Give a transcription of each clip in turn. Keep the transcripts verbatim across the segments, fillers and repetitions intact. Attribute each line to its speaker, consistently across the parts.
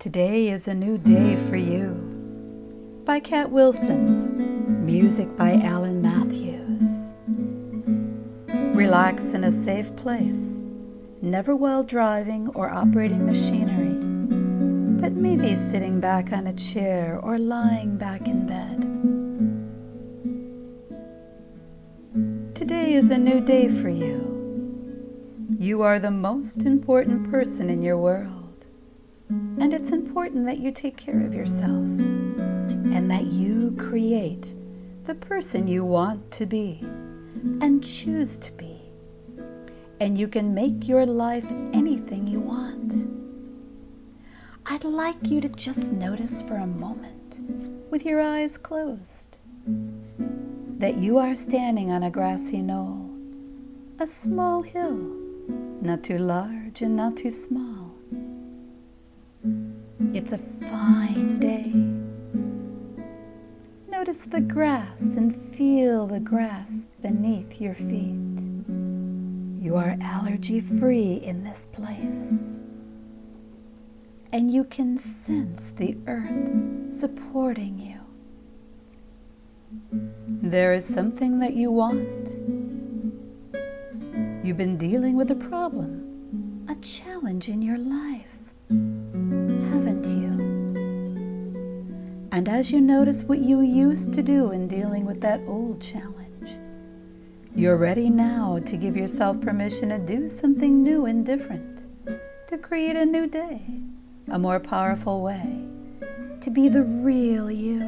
Speaker 1: Today is a New Day for You by Cat Wilson. Music by Alan Matthews. Relax in a safe place, never while driving or operating machinery, but maybe sitting back on a chair or lying back in bed. Today is a new day for you. You are the most important person in your world, and it's important that you take care of yourself and that you create the person you want to be and choose to be. And you can make your life anything you want. I'd like you to just notice for a moment, with your eyes closed, that you are standing on a grassy knoll, a small hill, not too large and not too small. It's a fine day. Notice the grass and feel the grass beneath your feet. You are allergy-free in this place, and you can sense the earth supporting you. There is something that you want. You've been dealing with a problem, a challenge in your life, haven't you? And as you notice what you used to do in dealing with that old challenge, you're ready now to give yourself permission to do something new and different, to create a new day, a more powerful way, to be the real you.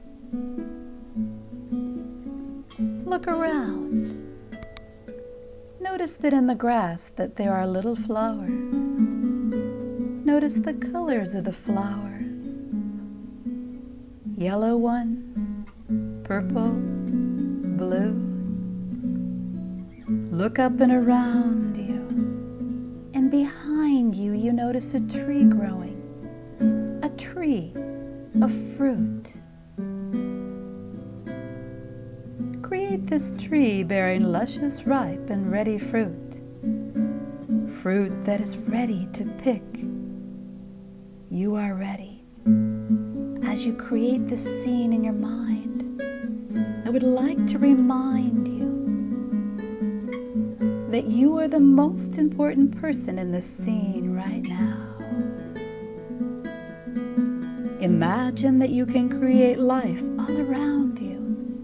Speaker 1: Look around. Notice that in the grass that there are little flowers. Notice the colors of the flowers. Yellow ones, purple, blue. Look up and around you, and behind you, you notice a tree growing, a tree of fruit. Create this tree bearing luscious, ripe, and ready fruit, fruit that is ready to pick. You are ready. As you create this scene in your mind, I would like to remind you that you are the most important person in this scene right now. Imagine that you can create life all around you.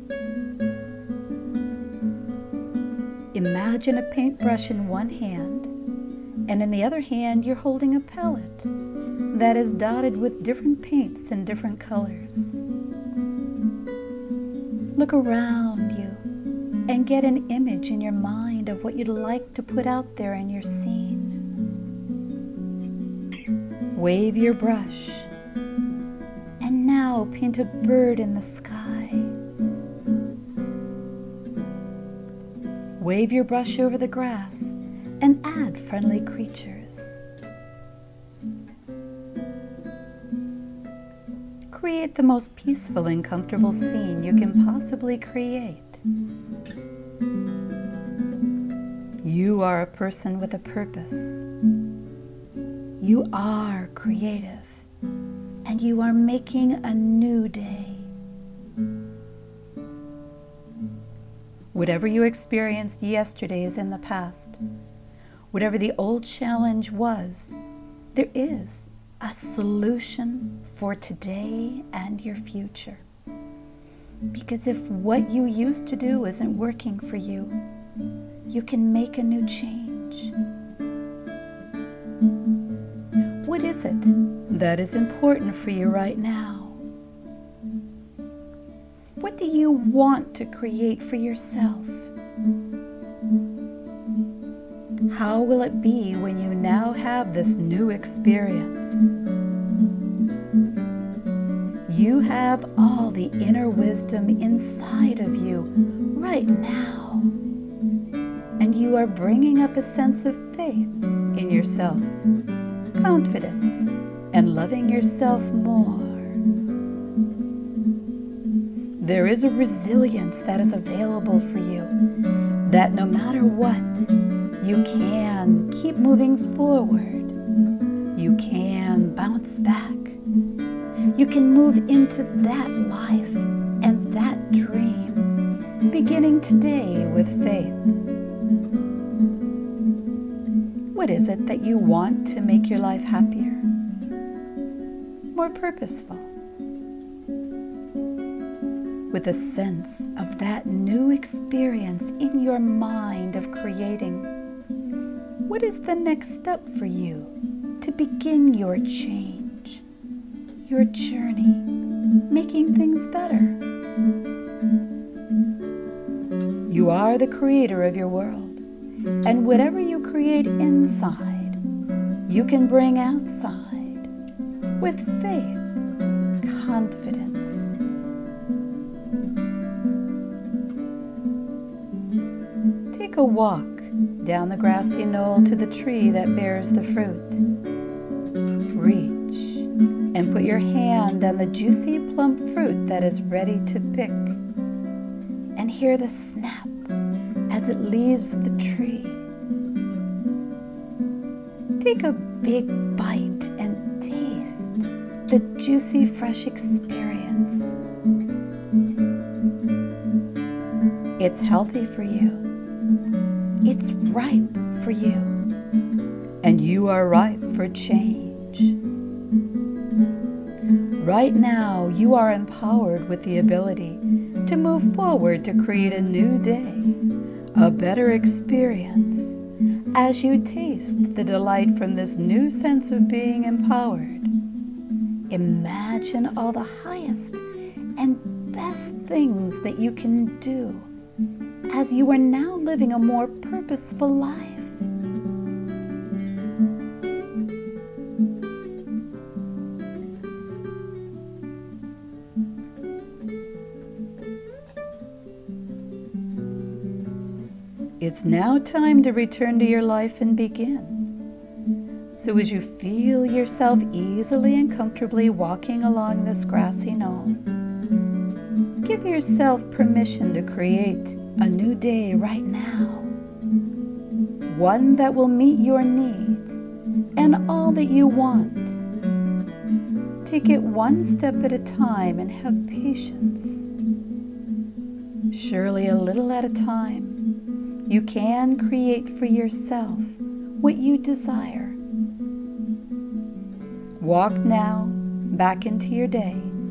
Speaker 1: Imagine a paintbrush in one hand, and in the other hand you're holding a palette that is dotted with different paints and different colors. Look around you and get an image in your mind of what you'd like to put out there in your scene. Wave your brush, and now paint a bird in the sky. Wave your brush over the grass and add friendly creatures. Create the most peaceful and comfortable scene you can possibly create. You are a person with a purpose. You are creative, and you are making a new day. Whatever you experienced yesterday is in the past. Whatever the old challenge was, there is a solution for today and your future. Because if what you used to do isn't working for you, you can make a new change. What is it that is important for you right now? What do you want to create for yourself? How will it be when you now have this new experience? You have all the inner wisdom inside of you right now, and you are bringing up a sense of faith in yourself, confidence, and loving yourself more. There is a resilience that is available for you, that no matter what, you can keep moving forward. You can bounce back. You can move into that life and that dream, beginning today with faith. What is it that you want to make your life happier, more purposeful, with a sense of that new experience in your mind of creating? What is the next step for you to begin your change, your journey, making things better? You are the creator of your world. And whatever you create inside, you can bring outside with faith, confidence. Take a walk down the grassy knoll to the tree that bears the fruit. Reach and put your hand on the juicy, plump fruit that is ready to pick, and hear the snap as it leaves the tree. Take a big bite and taste the juicy, fresh experience. It's healthy for you. It's ripe for you. And you are ripe for change. Right now, you are empowered with the ability to move forward to create a new day, a better experience, as you taste the delight from this new sense of being empowered. Imagine all the highest and best things that you can do as you are now living a more purposeful life. It's now time to return to your life and begin. So as you feel yourself easily and comfortably walking along this grassy knoll, give yourself permission to create a new day right now. One that will meet your needs and all that you want. Take it one step at a time and have patience. Surely a little at a time, you can create for yourself what you desire. Walk now back into your day.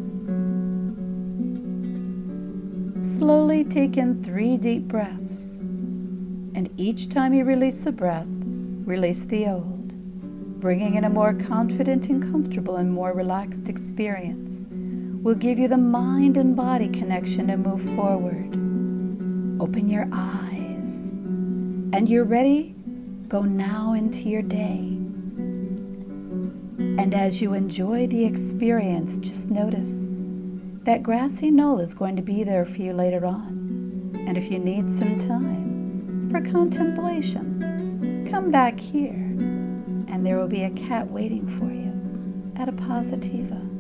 Speaker 1: Slowly take in three deep breaths, and each time you release a breath, release the old, bringing in a more confident and comfortable and more relaxed experience. Will give you the mind and body connection to move forward. Open your eyes, and you're ready. Go now into your day. And as you enjoy the experience, just notice that grassy knoll is going to be there for you later on. And if you need some time for contemplation, come back here, and there will be a cat waiting for you at a Positiva.